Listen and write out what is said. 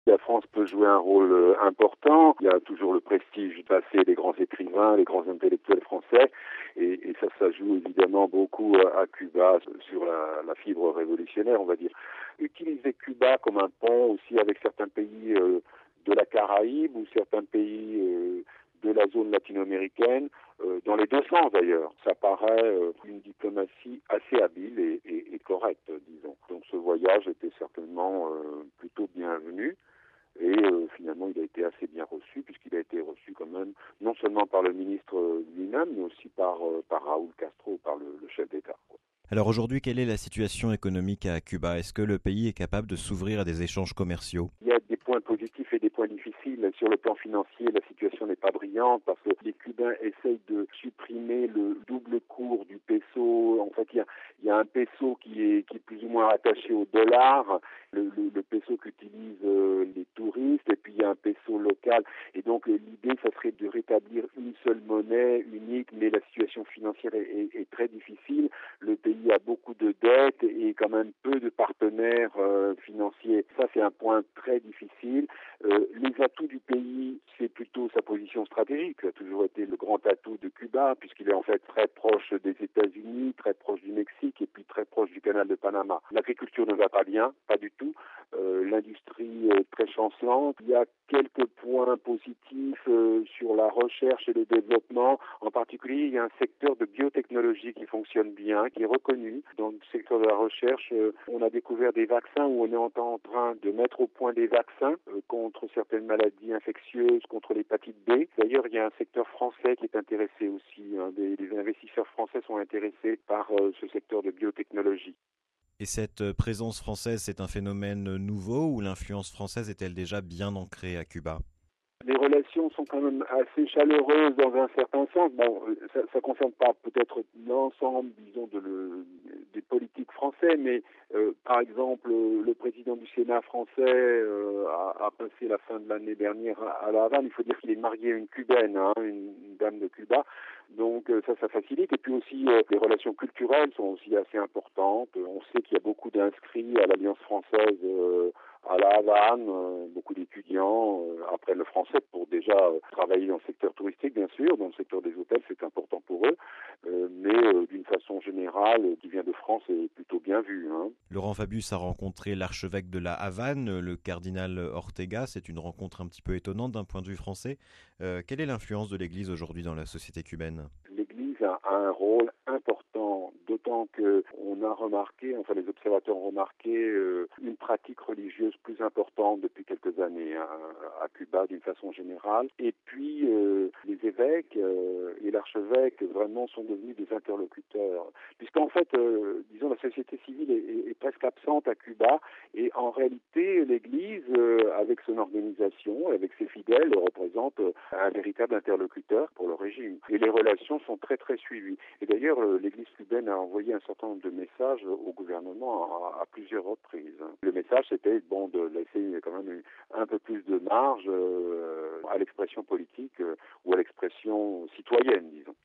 La France peut jouer un rôle important. Il y a toujours le prestige du passé des grands écrivains, les grands intellectuels français. Et ça joue évidemment beaucoup à Cuba sur la fibre révolutionnaire, on va dire. Utiliser Cuba comme un pont aussi avec certains pays de la Caraïbe ou certains pays de la zone latino-américaine, dans les deux sens d'ailleurs. Ça paraît une diplomatie assez habile et correcte, disons. Donc ce voyage était certainement plutôt bienvenu. Et finalement, il a été assez bien reçu, puisqu'il a été reçu quand même, non seulement par le ministre lui-même, mais aussi par Raúl Castro, par le chef d'État. Alors aujourd'hui, quelle est la situation économique à Cuba? Est-ce que le pays est capable de s'ouvrir à des échanges commerciaux? Il y a des points positifs et des points difficiles. Sur le plan financier, la situation n'est pas brillante parce que les Cubains essayent de supprimer le double cours du peso. En fait, il y a un peso qui est plus ou moins attaché au dollar, le peso qu'utilisent les touristes, et puis il y a un peso local. Et donc l'idée, ça serait de rétablir une seule monnaie unique, mais la situation financière est très difficile. Le pays a beaucoup de dettes et quand même peu de partenaires financiers. Ça, c'est un point très difficile. Les atouts du pays, c'est plutôt sa position stratégique. Ça a toujours été le grand atout de Cuba, puisqu'il est en fait très proche des États-Unis, très proche du Mexique et puis très proche du canal de Panama. L'agriculture ne va pas bien, pas du tout. L'industrie est très chancelante. Il y a quelques points positifs sur la recherche et le développement. En particulier, il y a un secteur de biotechnologie qui fonctionne bien, qui est reconnu. Dans le secteur de la recherche, on a découvert des vaccins où on est en train de mettre au point des vaccins contre certaines maladies infectieuses, contre l'hépatite B. D'ailleurs, il y a un secteur français qui est intéressé aussi. Les investisseurs français sont intéressés par ce secteur de biotechnologie. Et cette présence française, c'est un phénomène nouveau ou l'influence française est-elle déjà bien ancrée à Cuba? Les relations sont quand même assez chaleureuses dans un certain sens. Bon, ça concerne pas peut-être l'ensemble, disons, des politiques français, mais par exemple, le président du Sénat français a passé la fin de l'année dernière à La Havane. Il faut dire qu'il est marié à une cubaine, une dame de Cuba. Donc ça facilite. Et puis aussi, les relations culturelles sont aussi assez importantes. On sait qu'il y a beaucoup d'inscrits à l'Alliance française à La Havane, beaucoup d'étudiants apprennent le français pour déjà travailler dans le secteur touristique, bien sûr. Dans le secteur des hôtels, c'est important pour eux. Mais d'une façon générale, qui vient de France est plutôt bien vu. Laurent Fabius a rencontré l'archevêque de la Havane, le cardinal Ortega. C'est une rencontre un petit peu étonnante d'un point de vue français. Quelle est l'influence de l'Église aujourd'hui dans la société cubaine? L'Église a un rôle important, d'autant que on a remarqué, enfin les observateurs ont remarqué une pratique religieuse plus importante depuis quelques années à Cuba d'une façon générale. Et puis les évêques et l'archevêque vraiment sont devenus des interlocuteurs, puisqu'en fait, disons, la société civile est presque absente à Cuba, et en réalité, l'Église, avec son organisation, avec ses fidèles, représente un véritable interlocuteur pour le régime. Et les relations sont très très suivies. Et d'ailleurs, l'Église cubaine a envoyé un certain nombre de messages au gouvernement à plusieurs reprises. Le message, c'était de laisser quand même un peu plus de marge à l'expression politique ou à l'expression citoyenne, disons.